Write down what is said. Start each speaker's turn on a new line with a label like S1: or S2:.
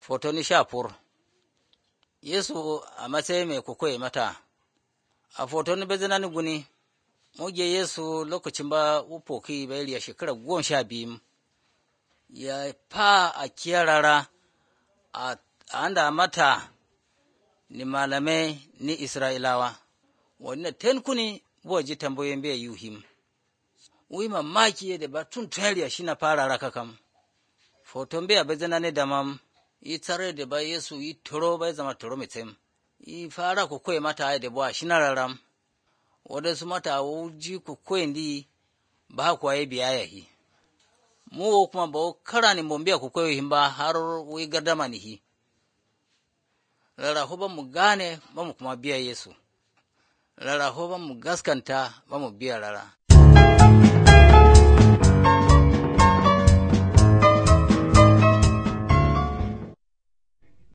S1: Fotoni shafur Yesu a matsayi mai kukwai mata. A fotoni bezinani guni, muge Yesu lokacin ba upoki bayar ya shekara 12 ya fa a kiyarara a anda mata ni malamai ni Isra'ilawa. Wannan tenkuni boji tambayoyin bai yuhim. Ui mamaki da ba tun tuyariya shi na fara raka kam. Foton bai a bezinani damam. I tsare da ba Yesu i turo bai zama turo mitem. I fara kukwai mata da ba shi na raram. Wadansu mata wuji kukwai ndi ba kuwa yi biya yahi. Mu kuma ba kara ni mombiya kukwai himba har wai gardama ni hi. Rarraho ba mu gane ba mu kuma biya Yesu. Rarraho ba mu gaskanta ba mu biya rara.